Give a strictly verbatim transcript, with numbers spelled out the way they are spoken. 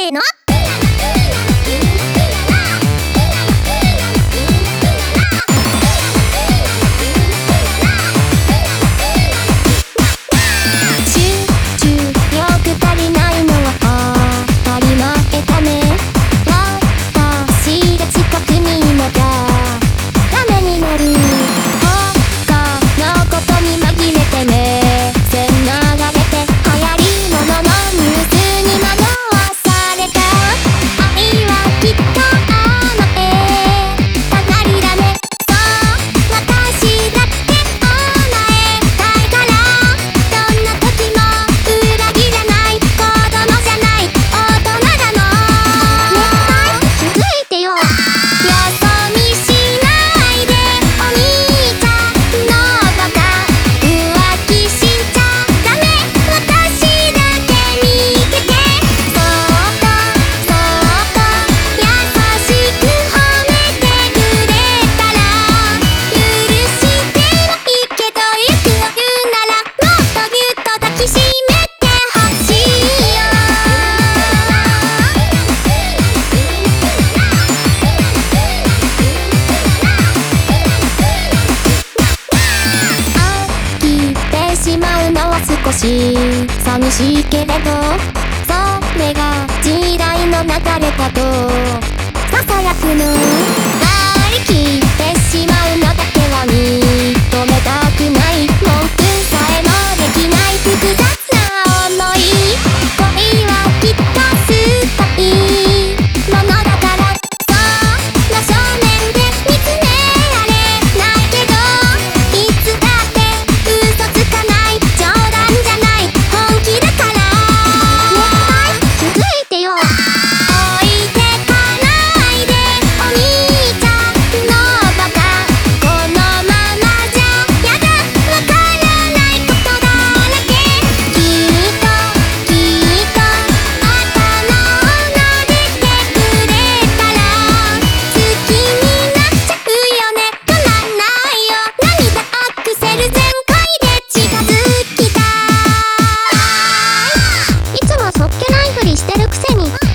ーの少し寂しいけれど、それが時代の流れだとささやくの、割り切ってしまうのだけは認めたくない、文句さえもできない複雑な想い、恋はきっとすごいものだから、そんな正面で見つめられないけど、いつだって嘘つかない冗談じゃない本気だから、ねえ気づいてよ、置いてかないでお兄ちゃんのバカ、このままじゃやだ、わからないことだらけ、きっときっと頭を撫でてくれたら好きになっちゃうよね、止まんないよ、涙アクセル全開で近づきたい、いつもそっけないふりしてるくせに